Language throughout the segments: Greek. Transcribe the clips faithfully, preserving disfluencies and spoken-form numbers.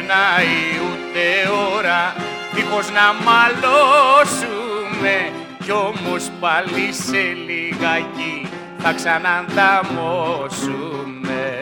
περνάει ούτε ώρα δίχως να μαλώσουμε, κι όμως πάλι σε λιγάκι θα ξανανταμώσουμε.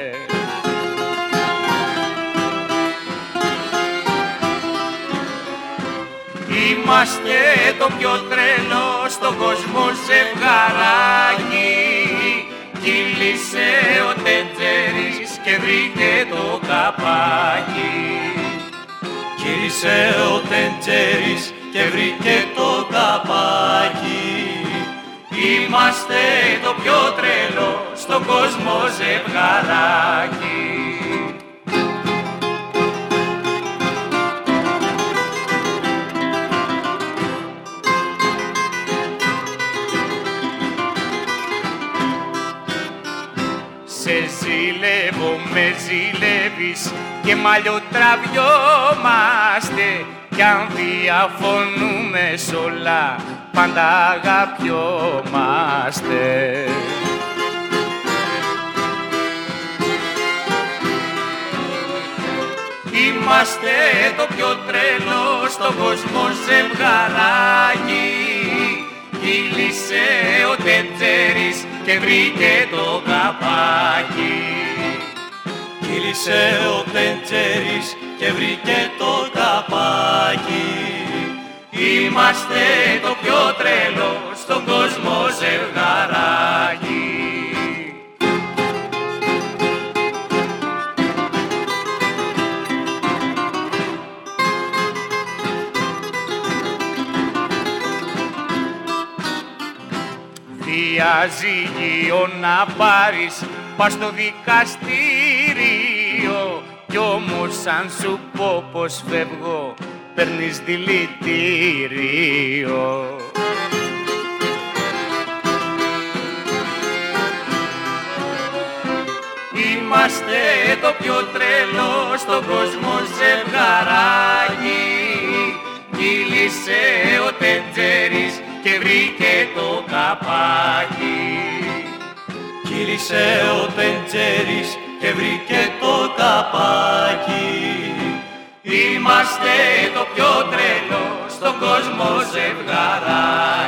Είμαστε το πιο τρελό στον κόσμο ζευγαράκι, κύλησε ο Τεντζέρης και βρήκε το καπάκι. Κύλησε ο Τεντζέρης και βρήκε το καπάκι. Είμαστε το πιο τρελό στον κόσμο ζευγαράκι. Σε ζηλεύω, με ζηλεύεις και μαλλιοτραβιόμαστε, κι αν διαφωνούμε σ' όλα πάντα αγαπιόμαστε. Είμαστε το πιο τρελό στον κόσμο ζευγαράκι, κύλησε ο Τεντζέρης και βρήκε το καπάκι. Κύλησε ο Τεντζέρης και βρήκε το καπάκι. Είμαστε το πιο τρελό στον κόσμο ζευγαράκι. Διαζύγιο να πάρεις, πας στο δικαστήριο, κι όμως αν σου πω πως φεύγω, παίρνεις δηλητήριο. Είμαστε το πιο τρελό στον κόσμο ζευγαράκι, κύλησε ο Τεντζέρης και βρήκε το καπάκι. Κύλησε ο Τεντζέρης και βρήκε το καπάκι. Είμαστε το πιο τρελό στον κόσμο ζευγαράκι.